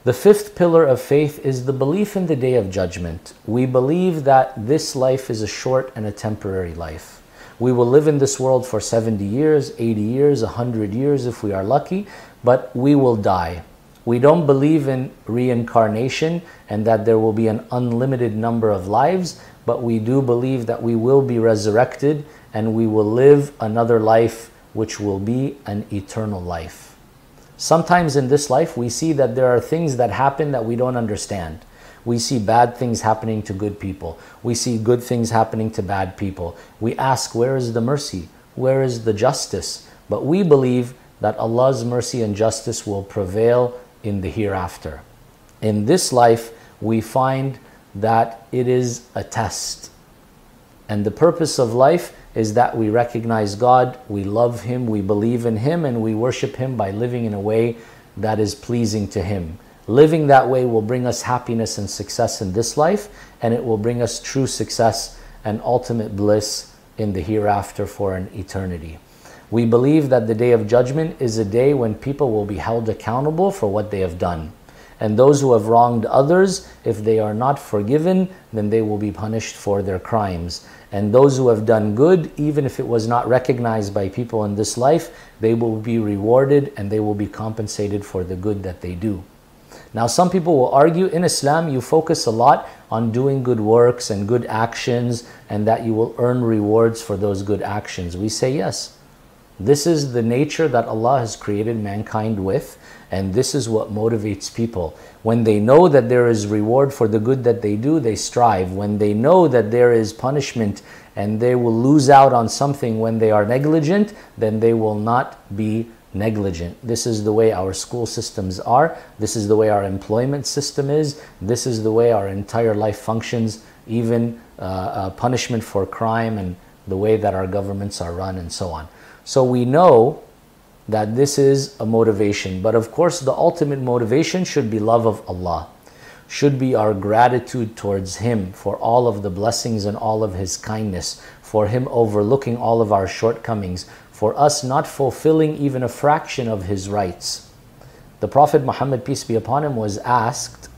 The fifth pillar of faith is the belief in the Day of Judgment. We believe that this life is a short and a temporary life. We will live in this world for 70 years, 80 years, 100 years if we are lucky, but we will die. We don't believe in reincarnation and that there will be an unlimited number of lives, but we do believe that we will be resurrected and we will live another life which will be an eternal life. Sometimes in this life we see that there are things that happen that we don't understand. We see bad things happening to good people. We see good things happening to bad people. We ask, where is the mercy? Where is the justice? But we believe that Allah's mercy and justice will prevail in the hereafter. In this life, we find that it is a test. And the purpose of life is that we recognize God, we love Him, we believe in Him, and we worship Him by living in a way that is pleasing to Him. Living that way will bring us happiness and success in this life, and it will bring us true success and ultimate bliss in the hereafter for an eternity. We believe that the Day of Judgment is a day when people will be held accountable for what they have done. And those who have wronged others, if they are not forgiven, then they will be punished for their crimes. And those who have done good, even if it was not recognized by people in this life, they will be rewarded and they will be compensated for the good that they do. Now, some people will argue, in Islam, you focus a lot on doing good works and good actions, and that you will earn rewards for those good actions. We say yes. This is the nature that Allah has created mankind with, and this is what motivates people. When they know that there is reward for the good that they do, they strive. When they know that there is punishment and they will lose out on something when they are negligent, then they will not be negligent. This is the way our school systems are. This is the way our employment system is. This is the way our entire life functions, even punishment for crime and the way that our governments are run and so on. So we know that this is a motivation. But of course, the ultimate motivation should be love of Allah, should be our gratitude towards Him for all of the blessings and all of His kindness, for Him overlooking all of our shortcomings, for us not fulfilling even a fraction of His rights. The Prophet Muhammad, peace be upon him, was asked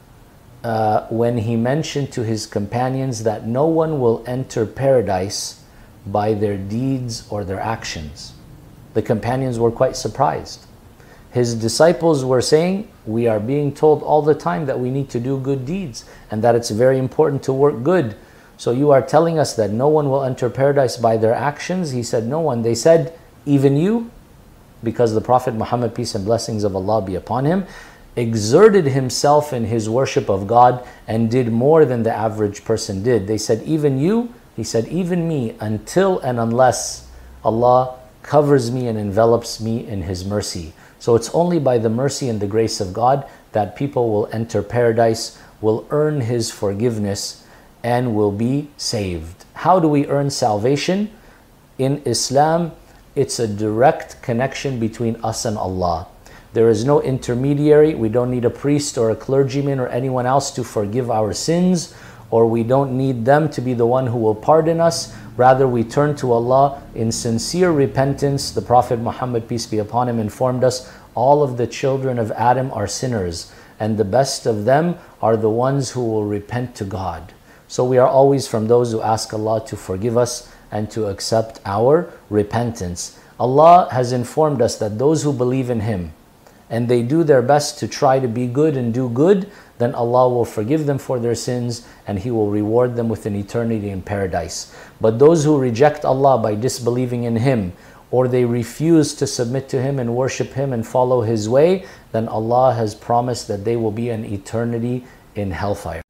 when he mentioned to his companions that no one will enter paradise by their deeds or their actions. The companions were quite surprised. His disciples were saying, we are being told all the time that we need to do good deeds and that it's very important to work good. So you are telling us that no one will enter paradise by their actions? He said, no one. They said, even you? Because the Prophet Muhammad, peace and blessings of Allah be upon him, exerted himself in his worship of God and did more than the average person did. They said, even you? He said, even me, until and unless Allah covers me and envelops me in His mercy. So it's only by the mercy and the grace of God that people will enter paradise, will earn His forgiveness, and will be saved. How do we earn salvation? In Islam, it's a direct connection between us and Allah. There is no intermediary. We don't need a priest or a clergyman or anyone else to forgive our sins, or we don't need them to be the one who will pardon us. Rather, we turn to Allah in sincere repentance. The Prophet Muhammad, peace be upon him, informed us all of the children of Adam are sinners, and the best of them are the ones who will repent to God. So we are always from those who ask Allah to forgive us and to accept our repentance. Allah has informed us that those who believe in Him and they do their best to try to be good and do good, then Allah will forgive them for their sins and He will reward them with an eternity in paradise. But those who reject Allah by disbelieving in Him, or they refuse to submit to Him and worship Him and follow His way, then Allah has promised that they will be an eternity in hellfire.